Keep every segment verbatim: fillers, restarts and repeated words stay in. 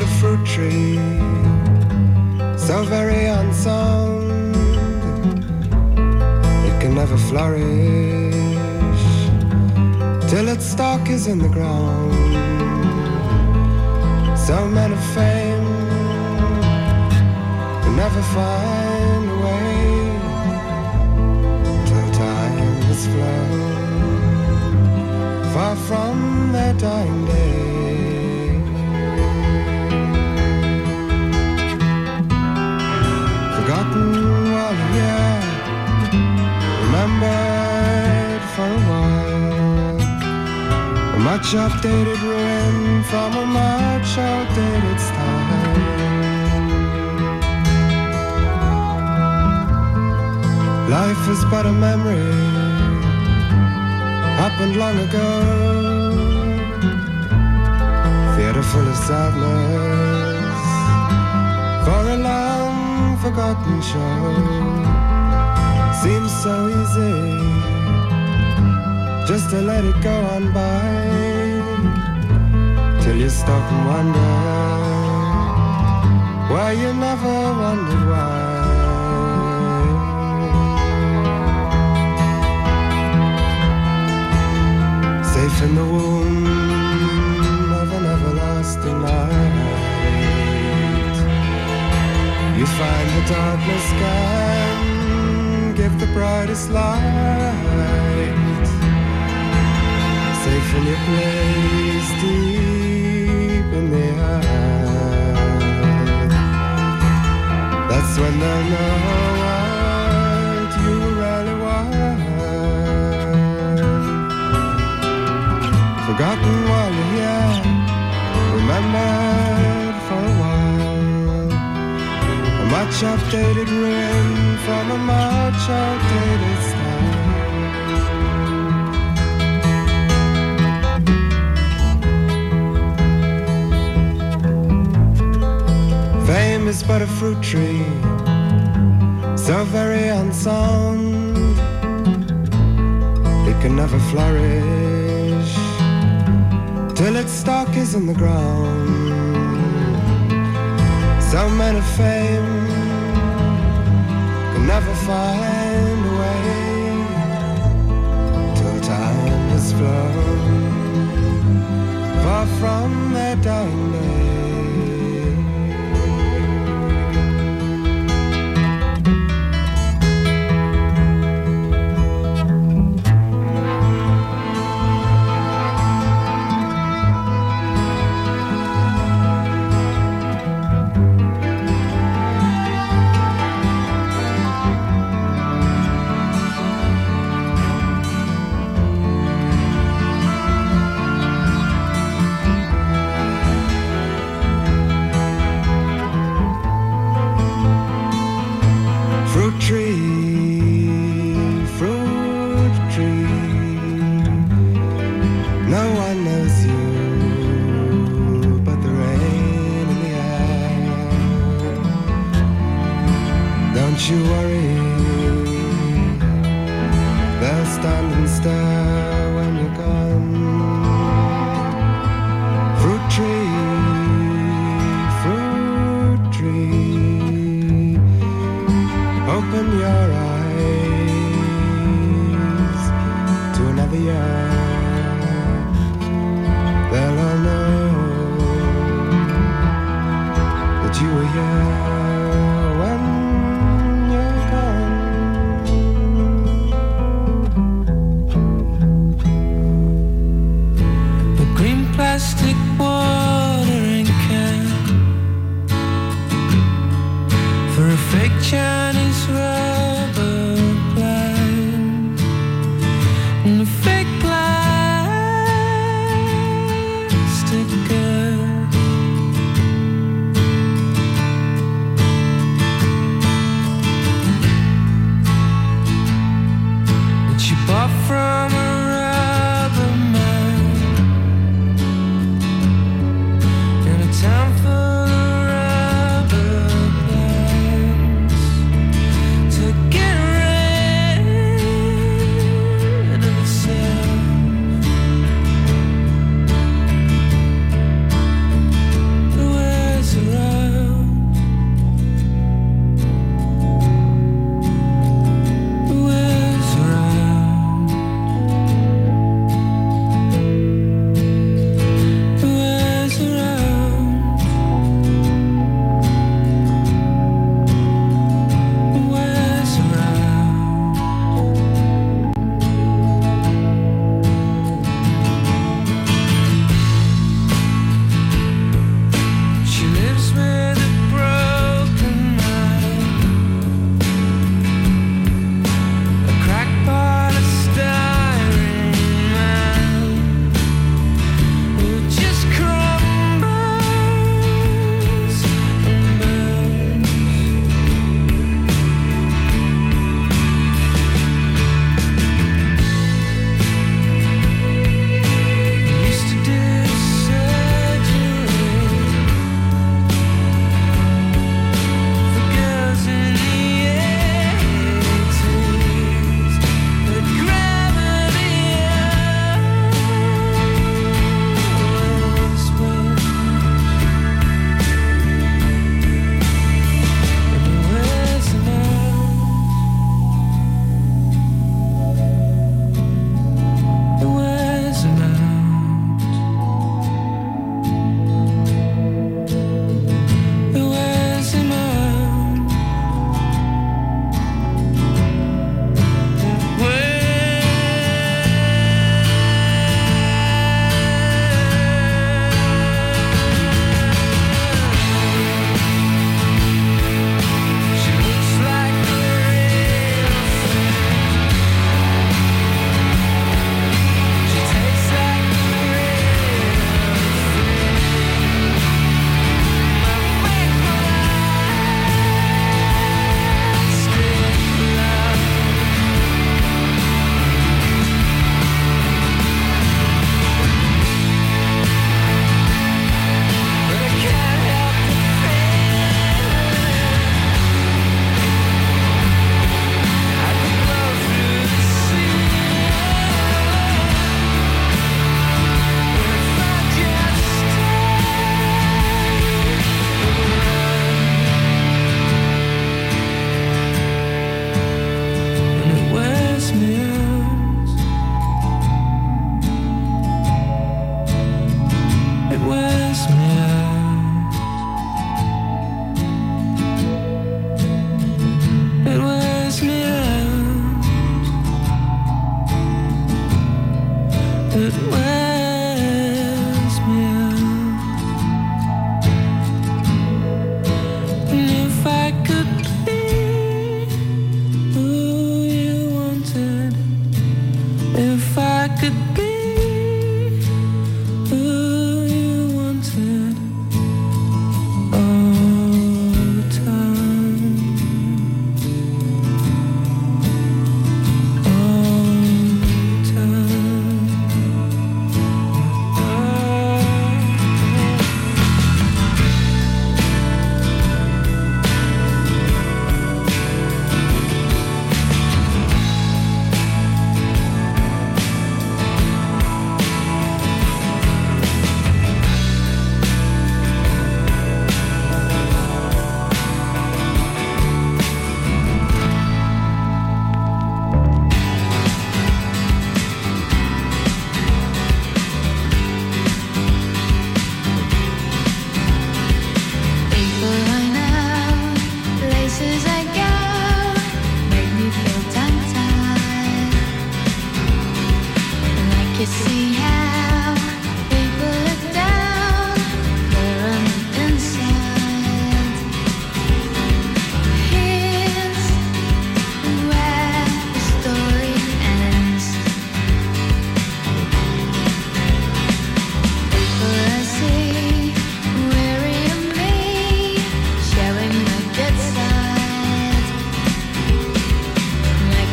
a fruit tree, so very unsound, it can never flourish till its stalk is in the ground. So men of fame can never find a way till time has flown far from their dying day. Forgotten while a year, remembered for a while. A much updated ruin from a much outdated style. Life is but a memory, happened long ago. Theater full of sadness for a long forgotten show. Seems so easy just to let it go on by, till you stop and wonder why you never wondered why. Safe in the womb of an everlasting night, you find the darkness can give the brightest light. Safe in your place deep in the earth, that's when they'll know what you really want. Forgotten while you're here, remembered for a while. A much updated ruin from a much outdated style. Fame is but a fruit tree, so very unsound, it can never flourish till its stalk is in the ground. So men of fame can never find a way till time has flown far from their dying day.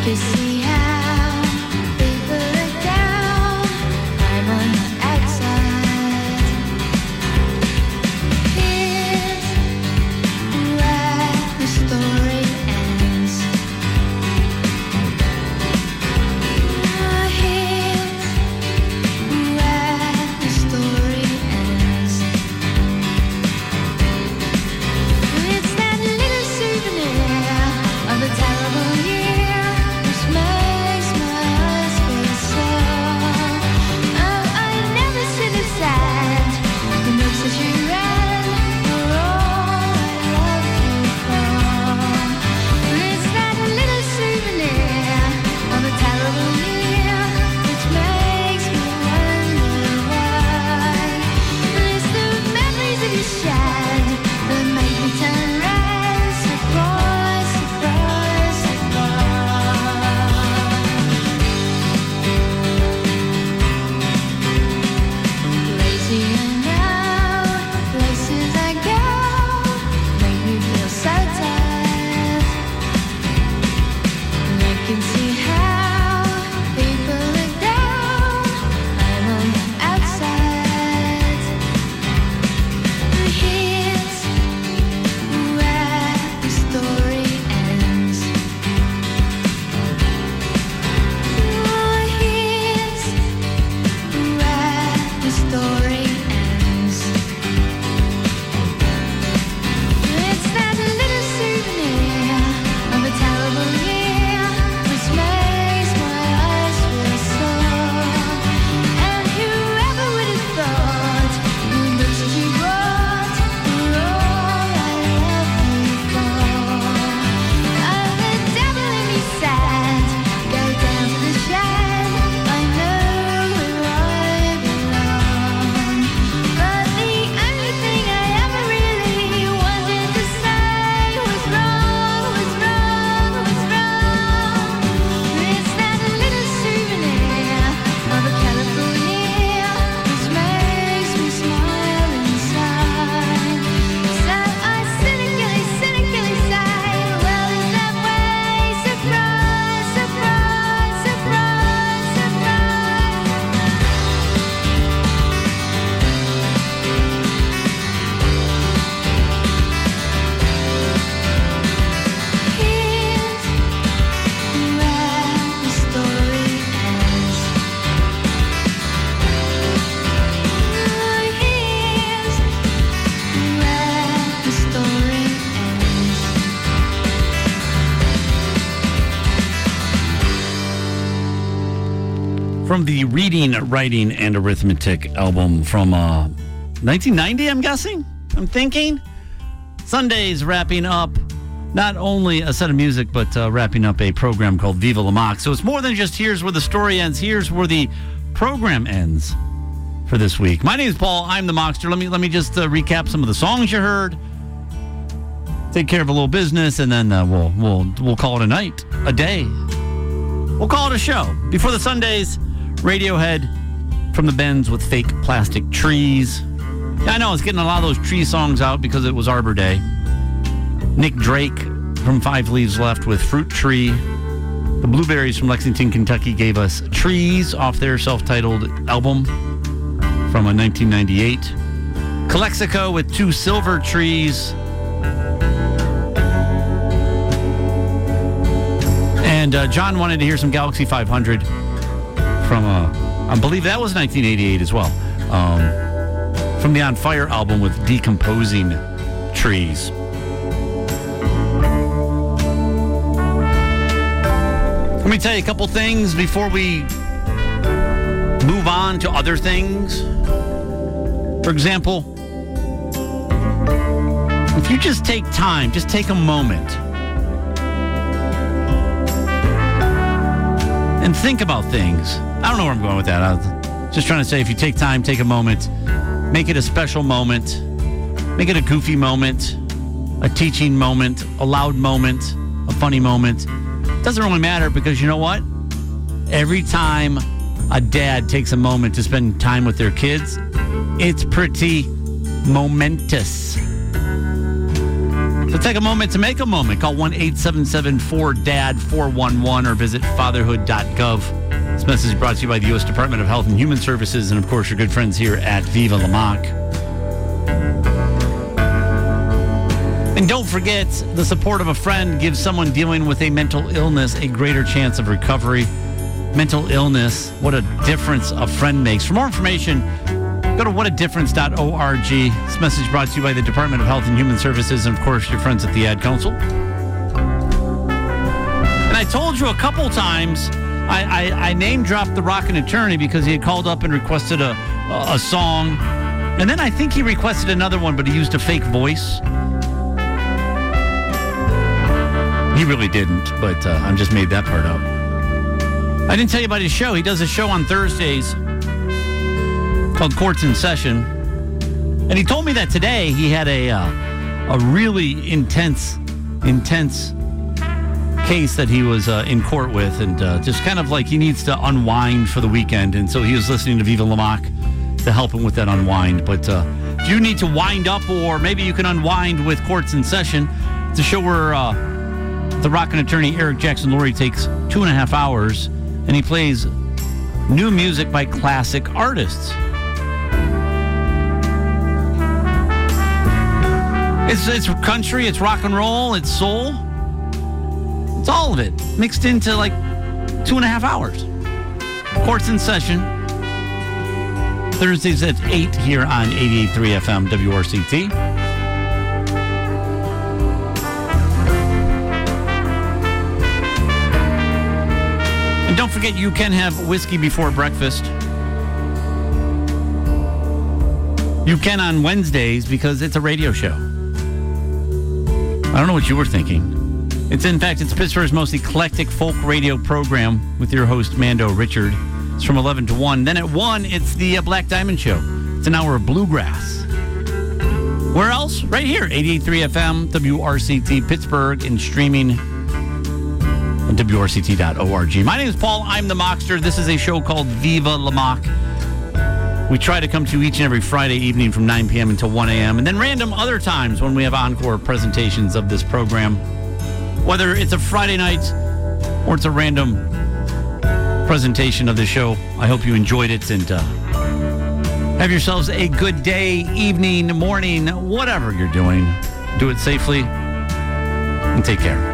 from the Reading, Writing, and Arithmetic album from uh, nineteen ninety, I'm guessing? I'm thinking? Sunday's wrapping up not only a set of music, but uh, wrapping up a program called Viva La Mox. So it's more than just here's where the story ends, here's where the program ends for this week. My name is Paul. I'm the Moxster. Let me let me just uh, recap some of the songs you heard. Take care of a little business, and then uh, we'll we'll we'll call it a night, a day. We'll call it a show. Before the Sundays, Radiohead from the Bends with Fake Plastic Trees. Yeah, I know, I was getting a lot of those tree songs out because it was Arbor Day. Nick Drake from Five Leaves Left with Fruit Tree. The Blueberries from Lexington, Kentucky gave us Trees off their self-titled album from a nineteen ninety-eight. Calexico with Two Silver Trees. And uh, John wanted to hear some Galaxy five hundred from, uh, I believe that was nineteen eighty-eight as well, um, from the On Fire album with Decomposing Trees. Let me tell you a couple things before we move on to other things. For example, if you just take time, just take a moment and think about things. I don't know where I'm going with that. I was just trying to say, if you take time, take a moment, make it a special moment, make it a goofy moment, a teaching moment, a loud moment, a funny moment. Doesn't really matter, because you know what? Every time a dad takes a moment to spend time with their kids, it's pretty momentous. So take a moment to make a moment. Call one eight seven seven four D A D four one one or visit fatherhood dot gov. This message is brought to you by the U S Department of Health and Human Services and, of course, your good friends here at Viva Lamaque. And don't forget, the support of a friend gives someone dealing with a mental illness a greater chance of recovery. Mental illness, what a difference a friend makes. For more information, go to what a difference dot org. This message brought to you by the Department of Health and Human Services and, of course, your friends at the Ad Council. And I told you a couple times, I, I, I name-dropped the Rockin' Attorney because he had called up and requested a, a, a song. And then I think he requested another one, but he used a fake voice. He really didn't, but uh, I just made that part up. I didn't tell you about his show. He does a show on Thursdays called Courts in Session. And he told me that today he had a uh, a really intense, intense case that he was uh, in court with. And uh, just kind of like he needs to unwind for the weekend. And so he was listening to Viva Lamaque to help him with that unwind. But uh, if you need to wind up, or maybe you can unwind with Courts in Session, it's a show where uh, the Rockin' Attorney Eric Jackson Lurie takes two and a half hours and he plays new music by classic artists. It's it's country, it's rock and roll, it's soul. It's all of it mixed into like two and a half hours. Courts in Session. Thursdays at eight here on eighty-eight point three F M W R C T. And don't forget, you can have whiskey before breakfast. You can on Wednesdays because it's a radio show. I don't know what you were thinking. It's, in fact, it's Pittsburgh's most eclectic folk radio program with your host, Mando Richard. It's from eleven to one. Then at one, it's the uh, Black Diamond Show. It's an hour of bluegrass. Where else? Right here, eighty-eight point three F M, W R C T, Pittsburgh, and streaming at W R C T dot org. My name is Paul. I'm the Mockster. This is a show called Viva Lamaque. We try to come to you each and every Friday evening from nine p.m. until one a.m. and then random other times when we have encore presentations of this program. Whether it's a Friday night or it's a random presentation of the show, I hope you enjoyed it and uh, have yourselves a good day, evening, morning, whatever you're doing. Do it safely and take care.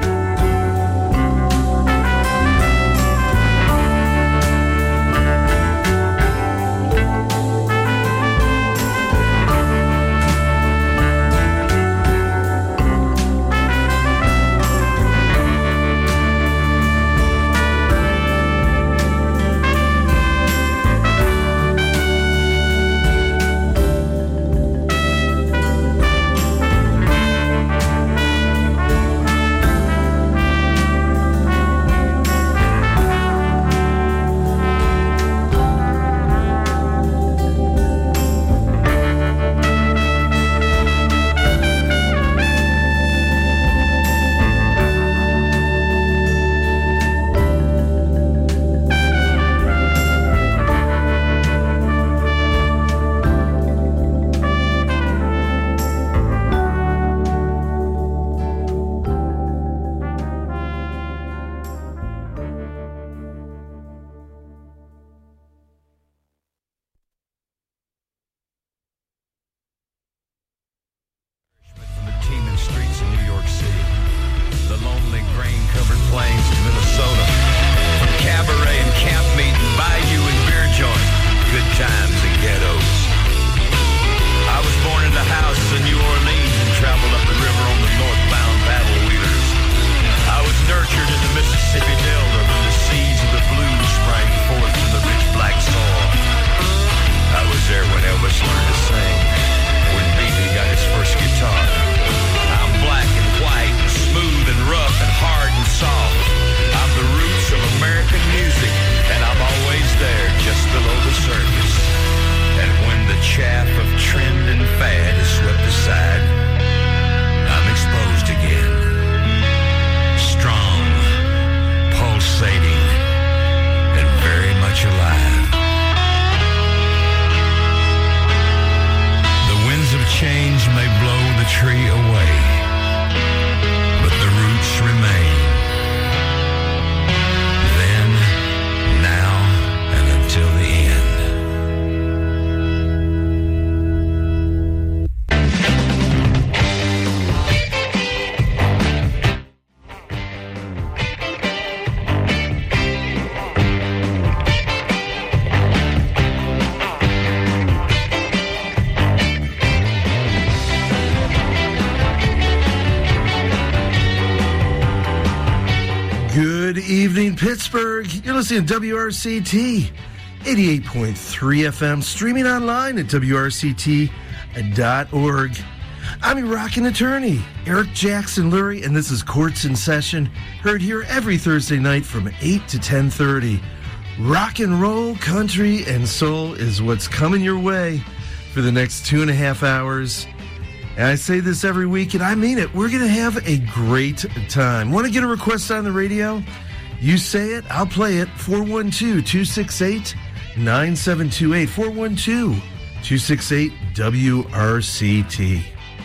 Pittsburgh. You're listening to W R C T eighty-eight point three F M, streaming online at W R C T dot org. I'm your rockin' attorney, Eric Jackson Lurie, and this is Courts in Session, heard here every Thursday night from eight to ten thirty. Rock and roll, country, and soul is what's coming your way for the next two and a half hours. And I say this every week, and I mean it. We're going to have a great time. Want to get a request on the radio? You say it, I'll play it. four one two, two six eight, nine seven two eight. four one two, two six eight, W R C T.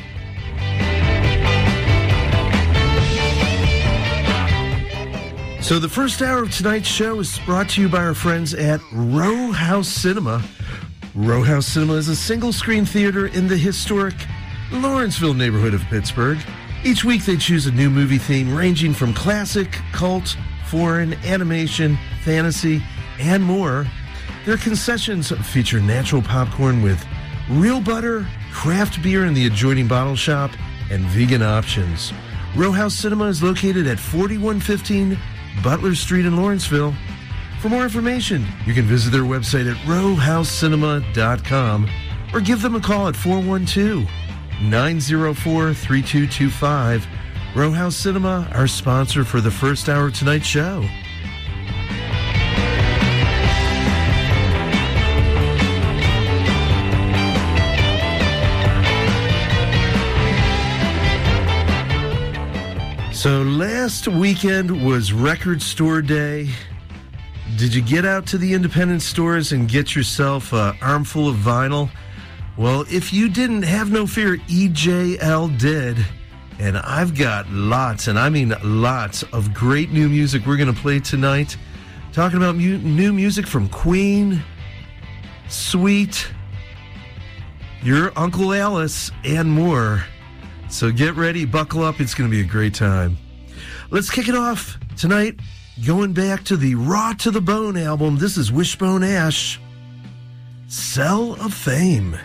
So the first hour of tonight's show is brought to you by our friends at Row House Cinema. Row House Cinema is a single-screen theater in the historic Lawrenceville neighborhood of Pittsburgh. Each week they choose a new movie theme ranging from classic, cult, foreign, animation, fantasy, and more. Their concessions feature natural popcorn with real butter, craft beer in the adjoining bottle shop, and vegan options. Row House Cinema is located at forty-one fifteen Butler Street in Lawrenceville. For more information, you can visit their website at row house cinema dot com or give them a call at four one two, nine zero four, three two two five. Row House Cinema, our sponsor for the first hour of tonight's show. So last weekend was Record Store Day. Did you get out to the independent stores and get yourself an armful of vinyl? Well, if you didn't, have no fear, E J L did. And I've got lots, and I mean lots, of great new music we're going to play tonight. Talking about mu- new music from Queen, Sweet, Your Uncle Alice, and more. So get ready, buckle up, it's going to be a great time. Let's kick it off tonight, going back to the Raw to the Bone album. This is Wishbone Ash, Cell of Fame.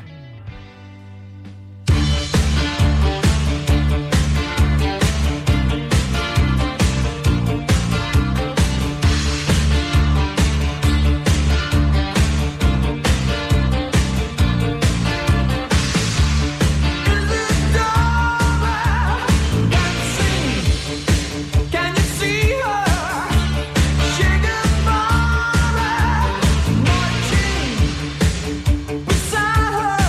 Beside her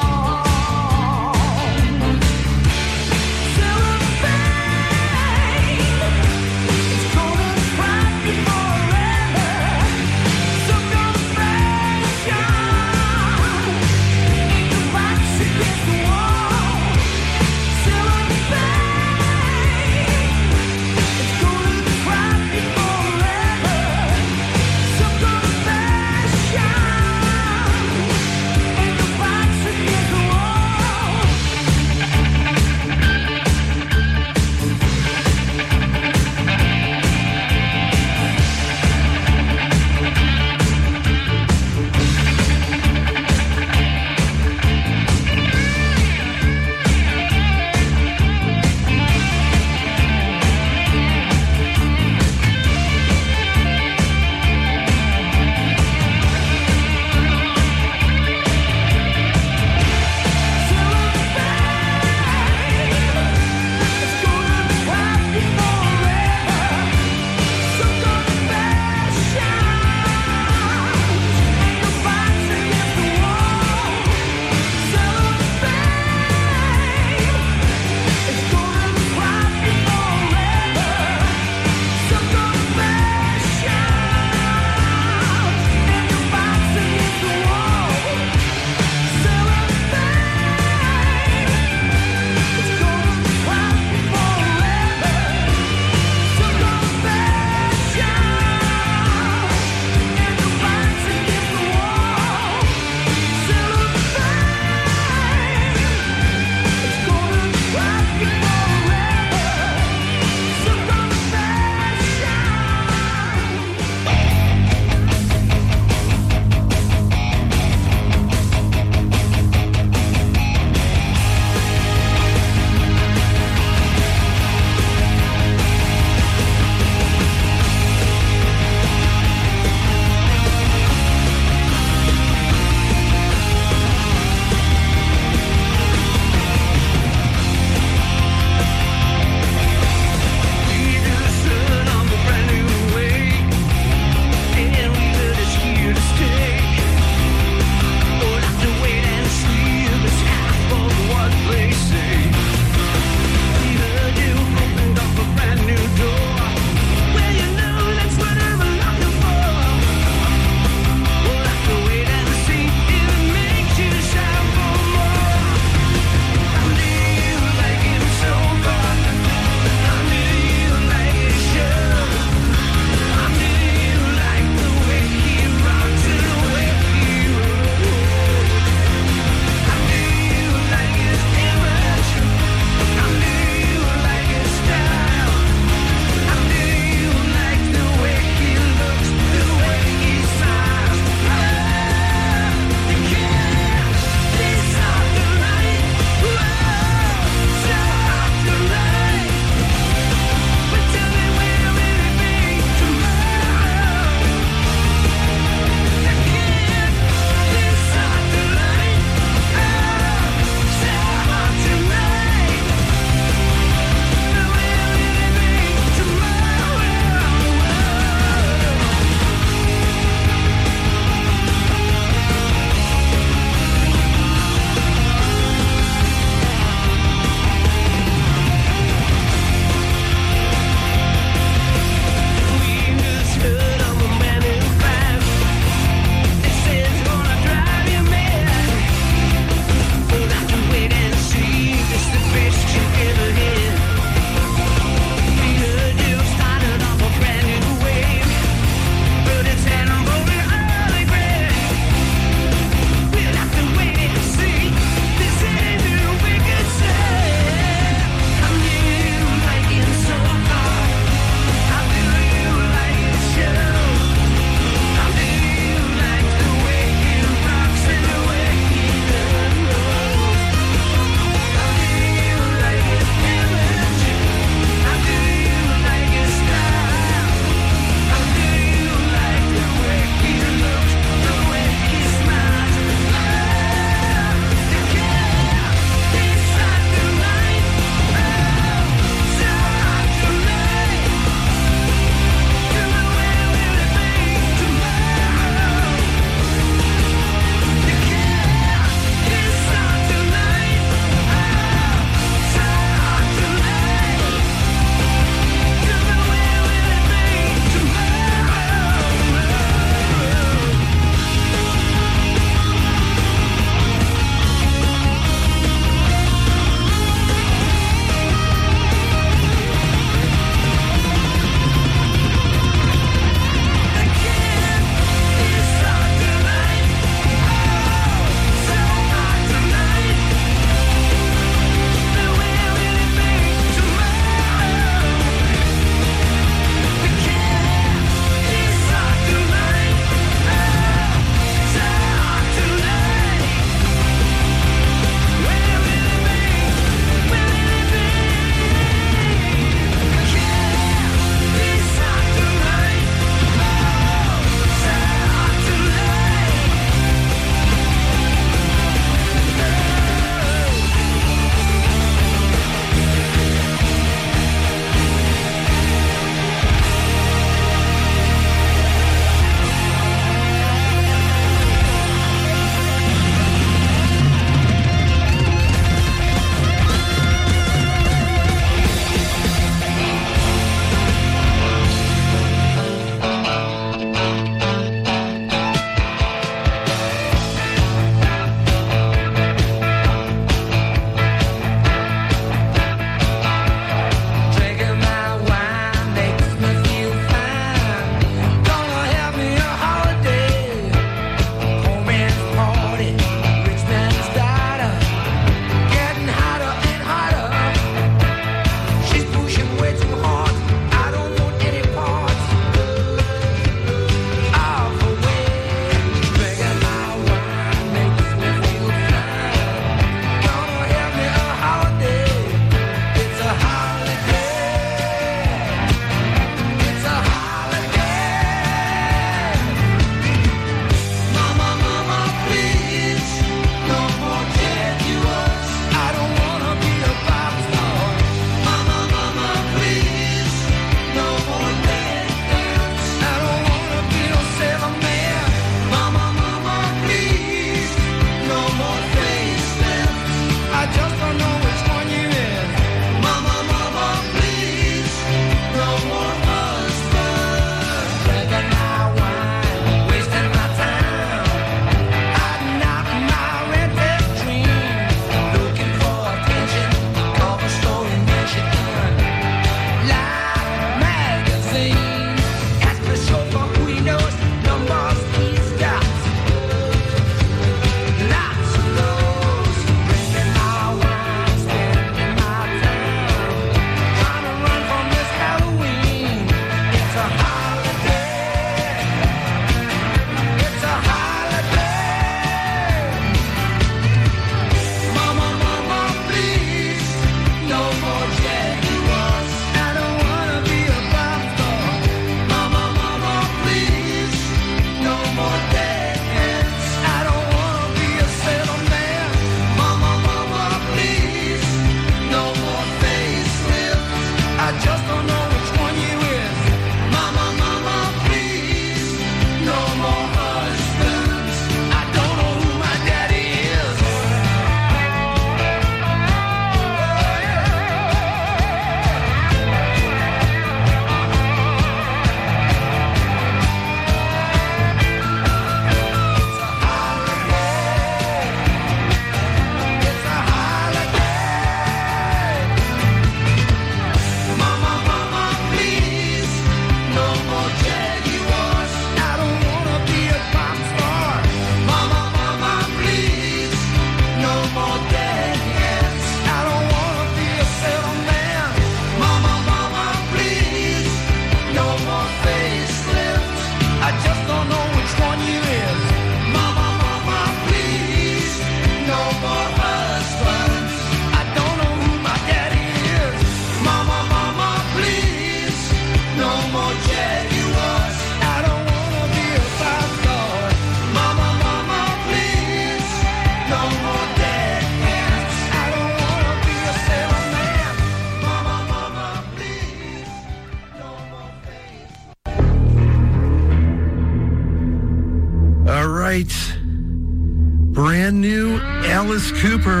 right. Brand new Alice Cooper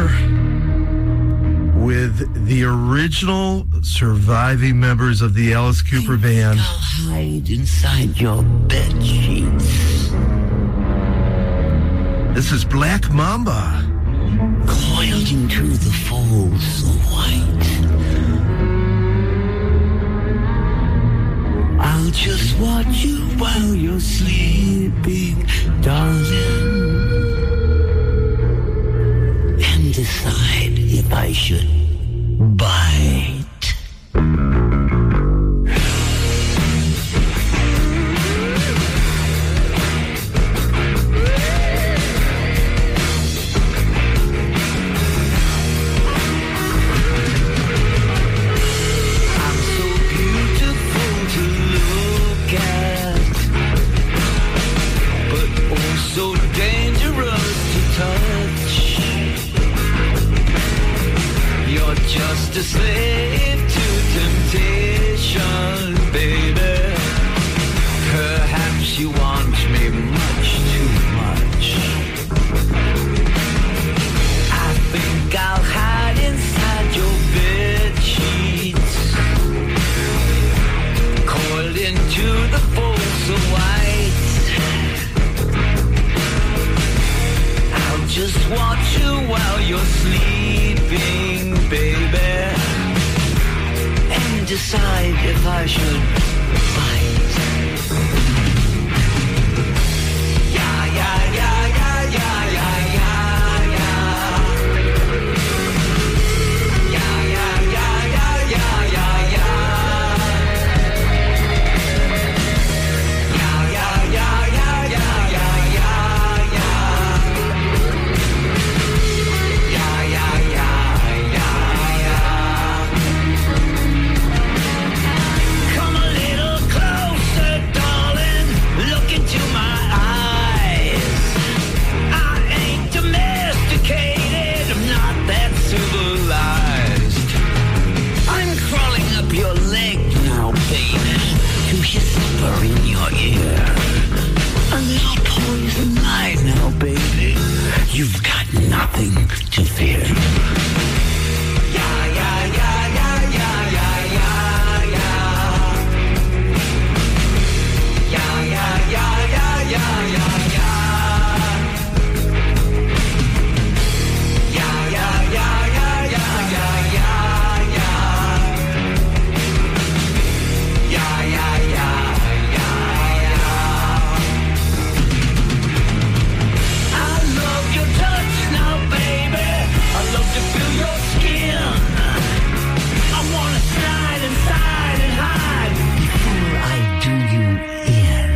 with the original surviving members of the Alice Cooper band. I'll hide inside your bed sheets. This is Black Mamba. Coiled into the folds so white. I'll just watch you while you're sleeping, darling. And decide if I should bite. Just a slave to temptation, baby. Perhaps you want me much too much. I think I'll hide inside your bed sheets, coiled into the folds of white. I'll just watch you while you're sleeping, baby, and decide if I should bite. Yeah, yeah, yeah, yeah, yeah, yeah, yeah, yeah. Yeah, yeah, yeah, yeah, yeah, yeah, yeah. Yeah, yeah, yeah, yeah, yeah, yeah, yeah, yeah. Yeah, yeah, yeah, yeah, yeah. Come a little closer, darling. Look into my eyes. I ain't domesticated. I'm not that civilized. I'm crawling up your leg now, baby, to whisper in your ear. A little poison lie now, baby. You've got nothing to fear. Yeah, yeah, yeah, yeah, yeah, yeah, yeah, yeah. Yeah, yeah, yeah, yeah, yeah, yeah, yeah. Yeah, yeah, yeah, yeah, yeah, yeah, yeah, yeah. Yeah, yeah, yeah, yeah, yeah. I love your touch now, baby. I love to feel your skin. I wanna slide inside and hide before I do you in.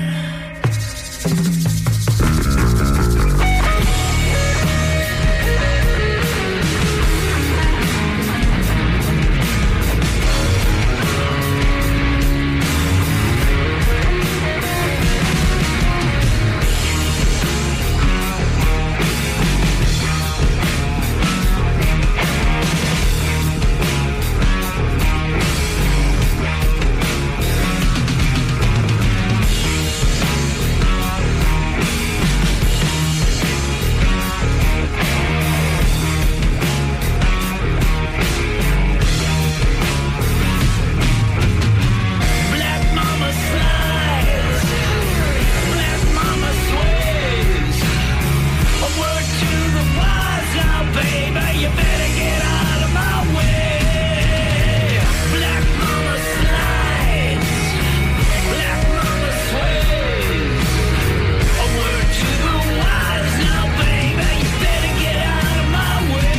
Black mama slides, black mama sways. A word to the wise now, baby, you better get out of my way. Black mama slides, black mama sways. A word to the wise now, baby, you better get out of my way.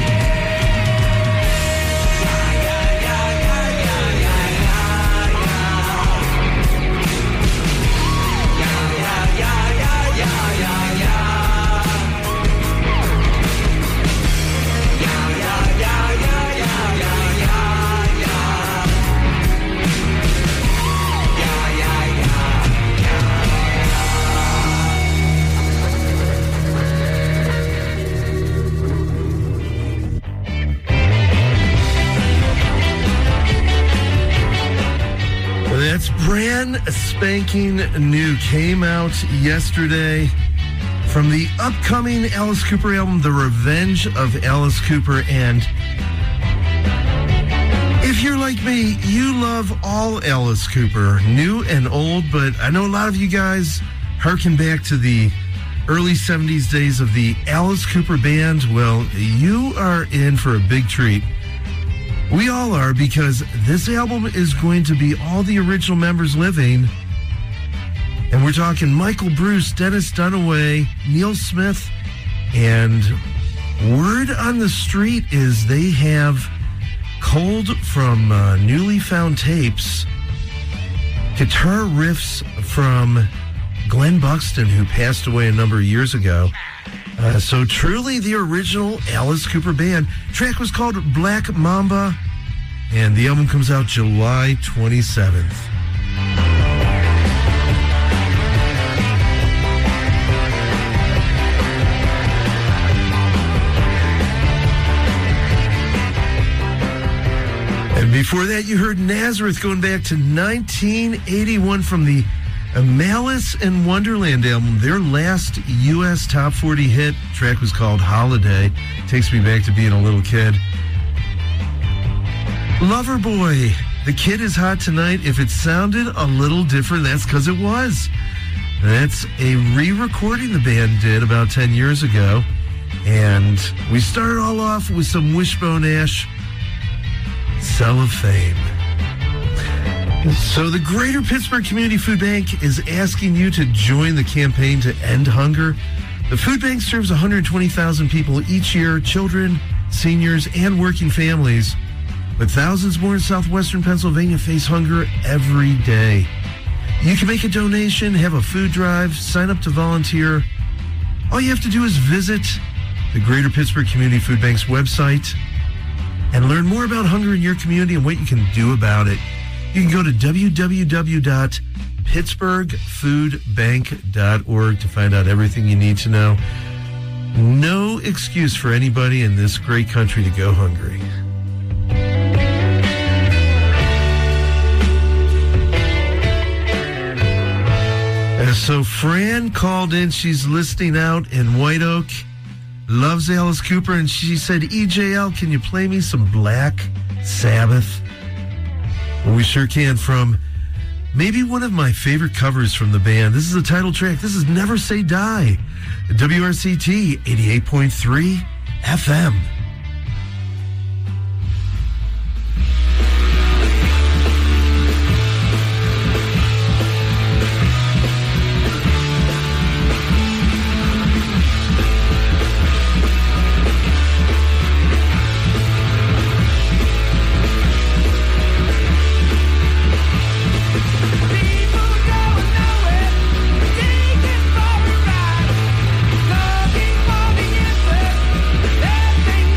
Yeah, yeah, yeah, yeah, yeah, yeah, yeah, yeah. Yeah, yeah, yeah, yeah, yeah, yeah, yeah. Yeah, yeah, yeah, yeah, yeah, yeah, yeah, yeah. Yeah, yeah, yeah, That's brand spanking new. Came out yesterday from the upcoming Alice Cooper album, The Revenge of Alice Cooper. And if you're like me, you love all Alice Cooper, new and old, but I know a lot of you guys harken back to the early seventies days of the Alice Cooper Band. Well, you are in for a big treat. We all are, because this album is going to be all the original members living. And we're talking Michael Bruce, Dennis Dunaway, Neil Smith, and word on the street is they have culled from uh, newly found tapes guitar riffs from Glenn Buxton, who passed away a number of years ago. Uh, so truly the original Alice Cooper Band. Track was called Black Mamba, and the album comes out July twenty-seventh. And before that, you heard Nazareth going back to nineteen eighty-one from the Malice in Wonderland album, their last U S top forty hit. Track was called Holiday. Takes me back to being a little kid. Loverboy, The Kid Is Hot Tonight. If it sounded a little different, that's because it was. That's a re-recording the band did about ten years ago. And we started all off with some Wishbone Ash, Cell of Fame. So the Greater Pittsburgh Community Food Bank is asking you to join the campaign to end hunger. The food bank serves one hundred twenty thousand people each year, children, seniors, and working families. But thousands more in southwestern Pennsylvania face hunger every day. You can make a donation, have a food drive, sign up to volunteer. All you have to do is visit the Greater Pittsburgh Community Food Bank's website and learn more about hunger in your community and what you can do about it. You can go to w w w dot pittsburgh food bank dot org to find out everything you need to know. No excuse for anybody in this great country to go hungry. And so Fran called in. She's listening out in White Oak. Loves Alice Cooper. And she said, E J L, can you play me some Black Sabbath? Well, we sure can, from maybe one of my favorite covers from the band. This is the title track. This is Never Say Die. W R C T eighty-eight point three F M. Looking for the answer, there ain't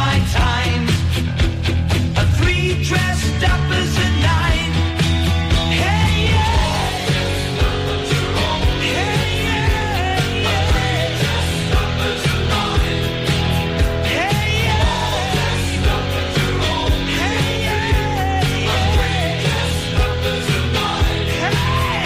my time. A three dressed up as a nine. Hey, yeah. Hey, yeah, yeah. Dressed up as a nine. Hey, yeah. Dressed up as a nine. Hey, yeah, yeah. Dressed up as a nine. Hey.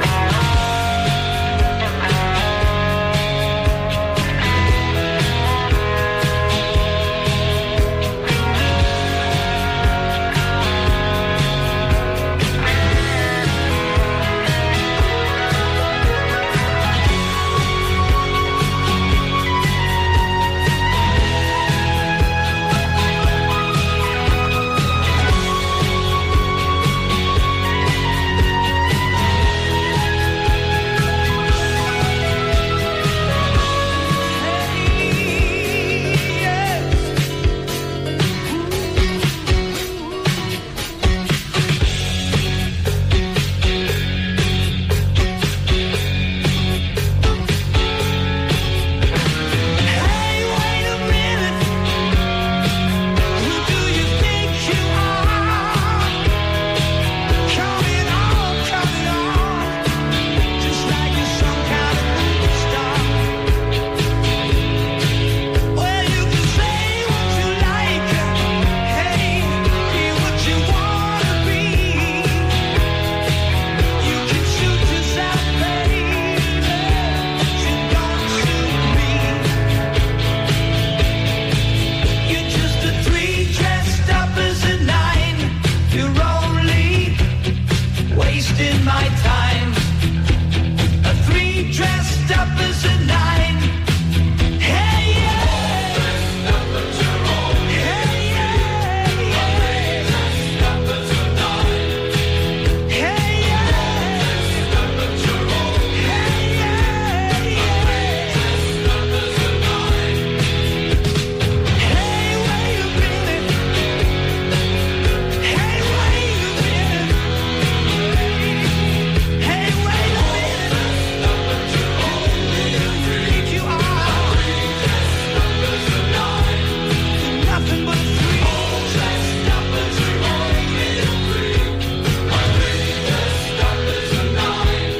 Hey, wait a minute. Who do you think you are? Coming on, coming on, just like you're some kind of movie star. Well, you can say what you like. Hey, be what you wanna be. You can shoot yourself, baby, but you don't shoot me. You're just a three dressed up as a nine. You're only wasting my time. A three dressed up as a nine. Hey, yeah. Dressed up as a nine. Hey, yeah, yeah. Dressed up as a nine. Hey, yeah. Dressed up as a nine. Hey, yeah, yeah. Dressed up as a nine. Hey, wait a minute. Hey, wait a minute. Hey, wait a minute. Who do you think you are? Nothing but a three. Dressed up as a nine. Dressed up as a nine.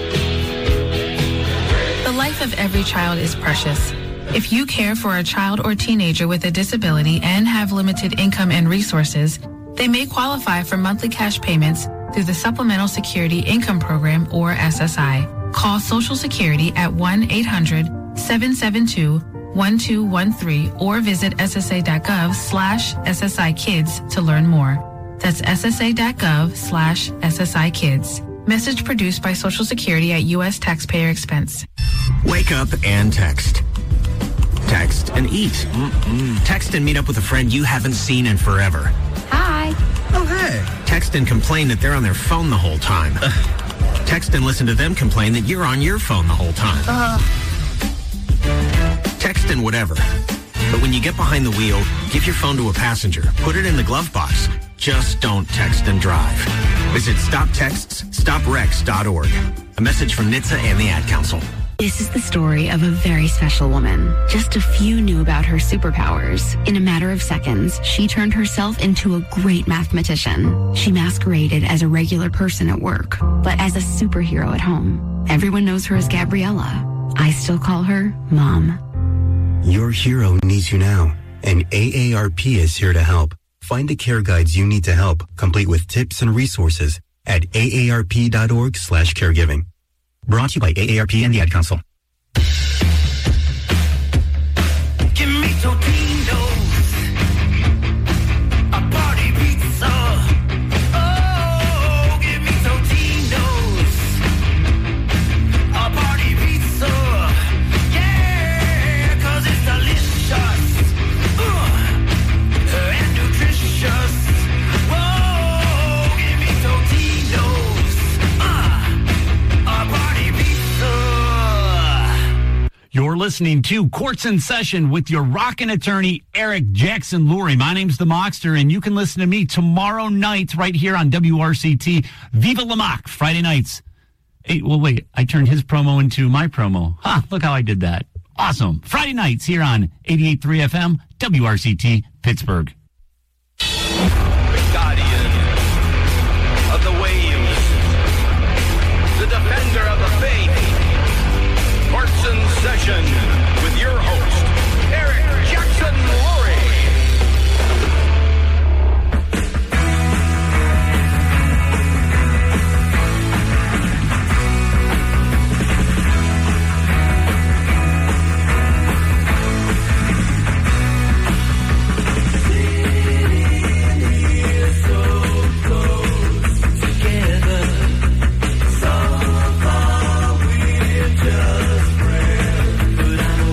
The life of every child is precious. If you care for a child or teenager with a disability and have limited income and resources, they may qualify for monthly cash payments through the Supplemental Security Income Program, or S S I. Call Social Security at one eight hundred seven seven two one two one three or visit ssa.gov slash SSI Kids to learn more. That's ssa.gov slash SSI Kids. Message produced by Social Security at U S taxpayer expense. Wake up and text. Text and eat. Mm-mm. Text and meet up with a friend you haven't seen in forever. Hi. Oh, hey. Text and complain that they're on their phone the whole time. Text and listen to them complain that you're on your phone the whole time. Text and whatever. But when you get behind the wheel, give your phone to a passenger. Put it in the glove box. Just don't text and drive. Visit stop texts stop wrecks dot org. A message from N H T S A and the Ad Council. This is the story of a very special woman. Just a few knew about her superpowers. In a matter of seconds, she turned herself into a great mathematician. She masqueraded as a regular person at work, but as a superhero at home. Everyone knows her as Gabriella. I still call her Mom. Your hero needs you now, and A A R P is here to help. Find the care guides you need to help, complete with tips and resources at aarp.org slash caregiving. Brought to you by A A R P and the Ad Council. Give me Totino's, a party pizza. Oh, give me Totino's, a party pizza. Yeah, 'cause it's delicious uh, and nutritious. Whoa, give me Totino's, uh, a party pizza. You're listening to Courts in Session with your rockin' attorney, Eric Jackson Lurie. My name's the Mockster, and you can listen to me tomorrow night right here on W R C T. Viva La Mock, Friday nights. Hey, well, wait, I turned his promo into my promo. Ha, look how I did that. awesome. Friday nights here on eighty-eight point three F M, W R C T, Pittsburgh. The guardian of the waves, the defender of the faith. Sports in Session with your host, Eric Jackson Lurie. But I'm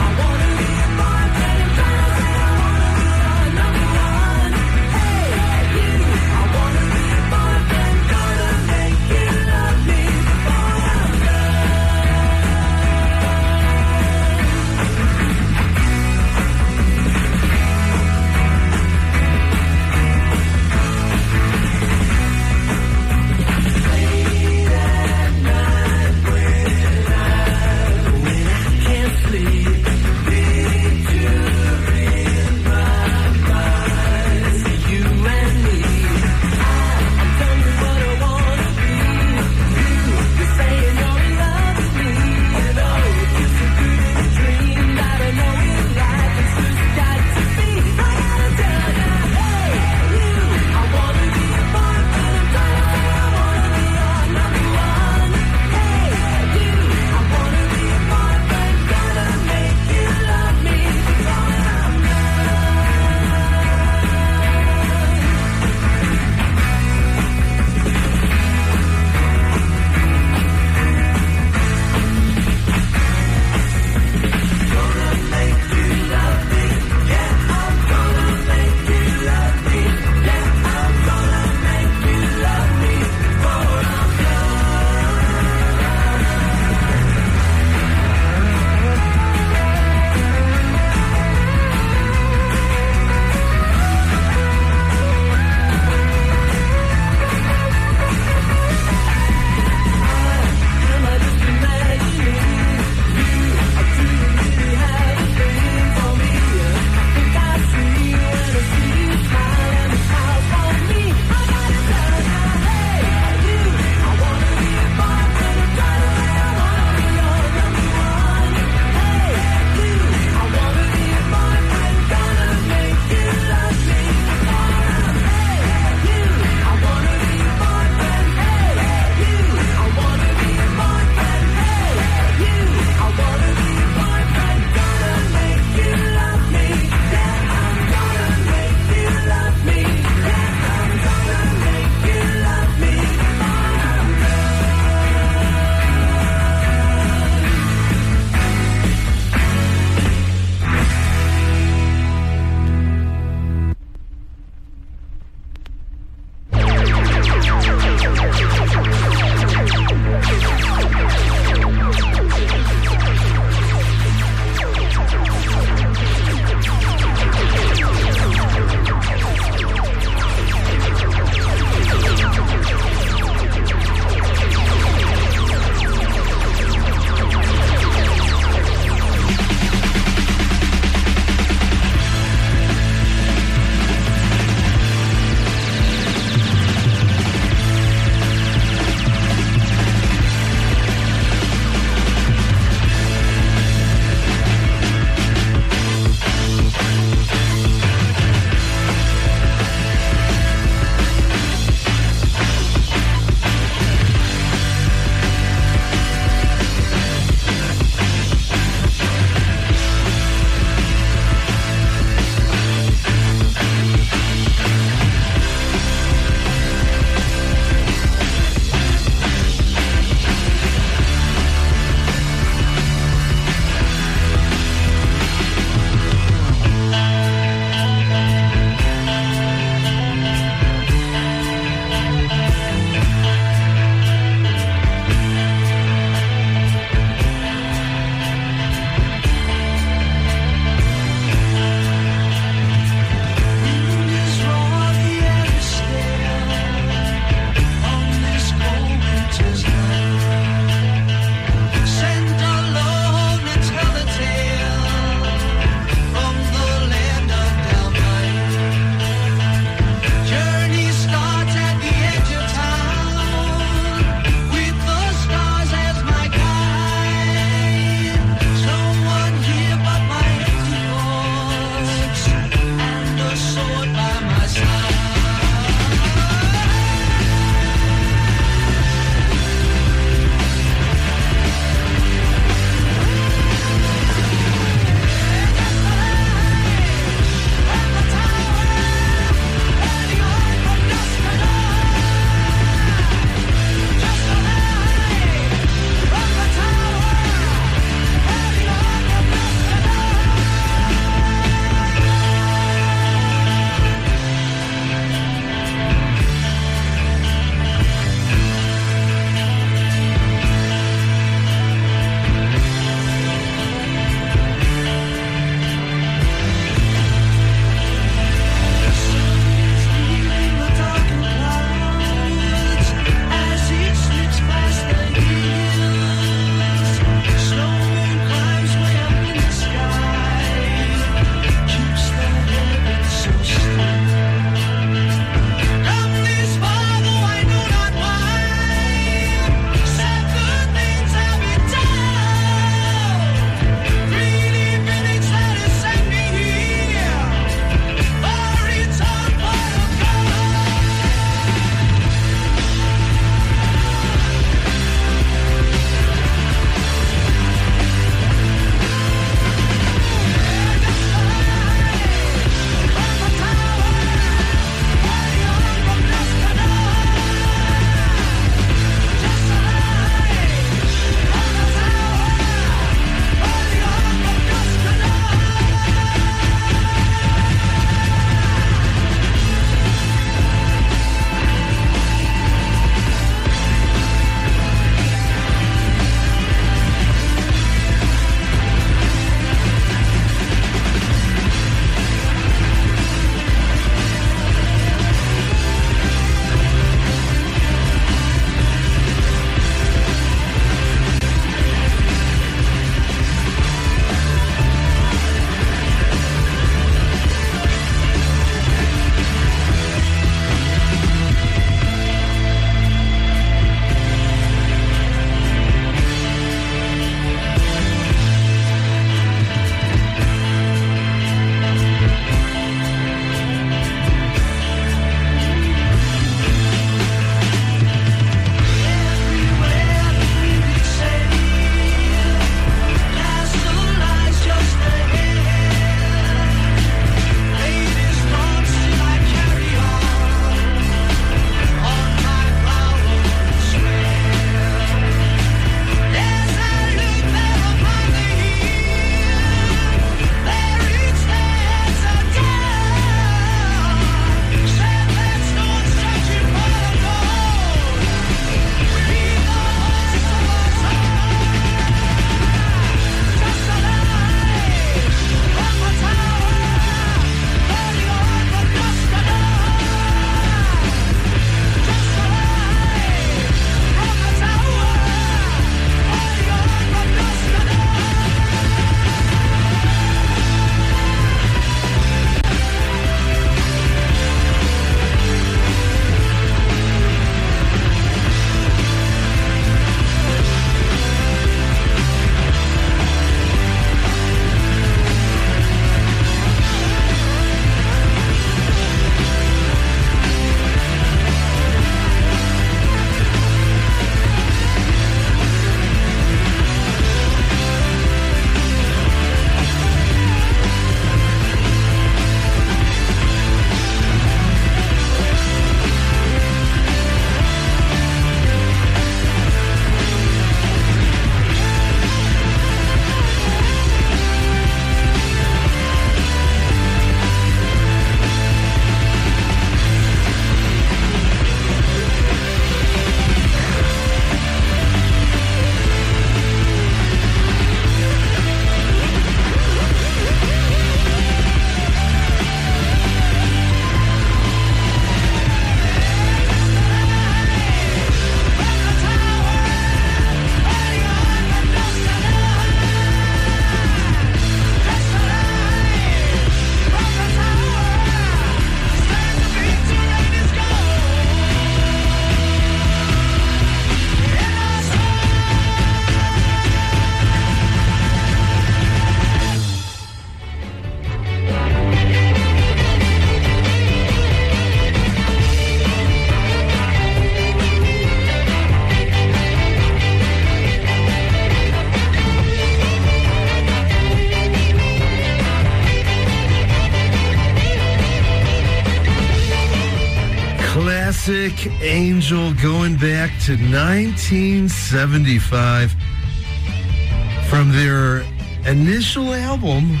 Sick Angel going back to nineteen seventy-five from their initial album.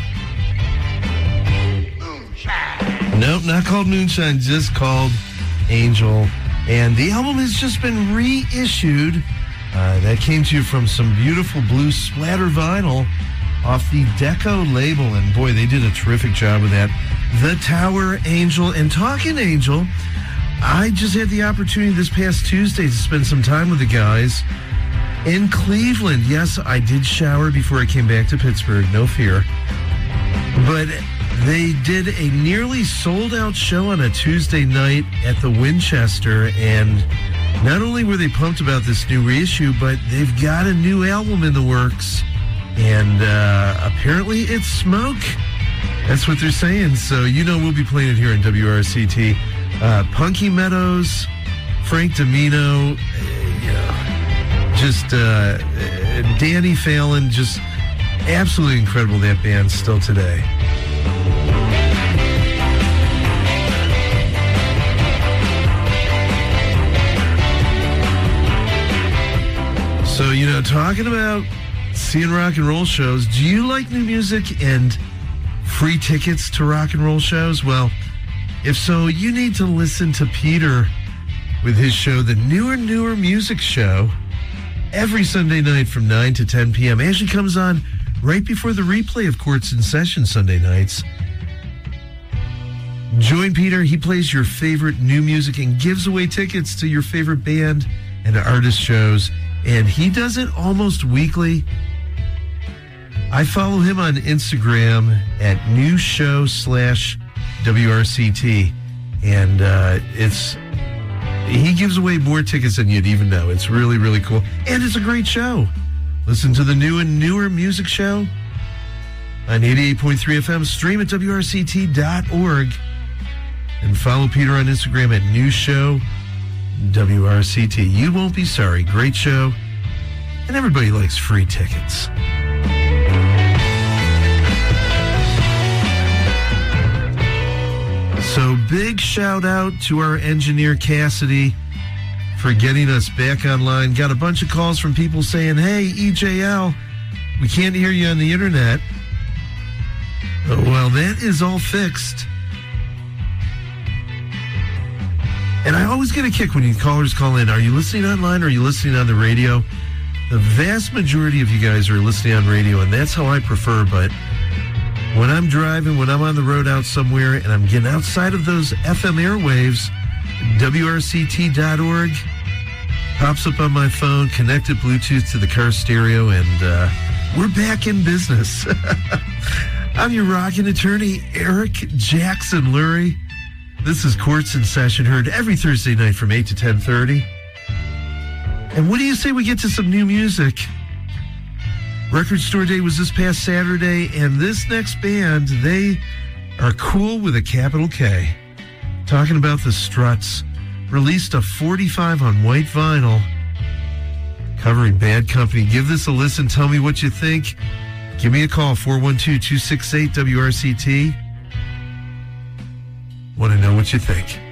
Moonshine. Nope, not called Moonshine, just called Angel. And the album has just been reissued. Uh, that came to you from some beautiful blue splatter vinyl off the Deco label. And boy, they did a terrific job with that. The Tower Angel. And talking Angel, I just had the opportunity this past Tuesday to spend some time with the guys in Cleveland. Yes, I did shower before I came back to Pittsburgh, no fear. But they did a nearly sold-out show on a Tuesday night at the Winchester, and not only were they pumped about this new reissue, but they've got a new album in the works, and uh, apparently it's smoke. That's what they're saying, so you know we'll be playing it here on W R C T. Uh, Punky Meadows, Frank Domino, uh, you know, just uh, Danny Phelan, just absolutely incredible, that band still today. So, you know, talking about seeing rock and roll shows, do you like new music and free tickets to rock and roll shows? Well, if so, you need to listen to Peter with his show, The Newer Newer Music Show, every Sunday night from nine to ten p.m. It actually comes on right before the replay of Courts in Session Sunday nights. Join Peter. He plays your favorite new music and gives away tickets to your favorite band and artist shows. And he does it almost weekly. I follow him on Instagram at new show slash W R C T. And uh, it's he gives away more tickets than you'd even know. It's really, really cool. And it's a great show. Listen to the new and newer music show on eighty-eight point three F M. Stream at W R C T dot org. And follow Peter on Instagram at new show W R C T. You won't be sorry. Great show. And everybody likes free tickets. So big shout out to our engineer Cassidy for getting us back online. Got a bunch of calls from people saying, hey, E J L, we can't hear you on the internet. Well, that is all fixed. And I always get a kick when you callers call in. Are you listening online or are you listening on the radio? The vast majority of you guys are listening on radio, and that's how I prefer. But when I'm driving, when I'm on the road out somewhere, and I'm getting outside of those F M airwaves, W R C T dot org pops up on my phone, connected Bluetooth to the car stereo, and uh, we're back in business. I'm your rockin' attorney, Eric Jackson Lurie. This is Courts in Session, heard every Thursday night from eight to ten thirty. And what do you say we get to some new music? Record Store Day was this past Saturday, and this next band, they are cool with a capital K. Talking about the Struts. Released a forty-five on white vinyl covering Bad Company. Give this a listen. Tell me what you think. Give me a call, four one two, two six eight, W R C T. Want to know what you think.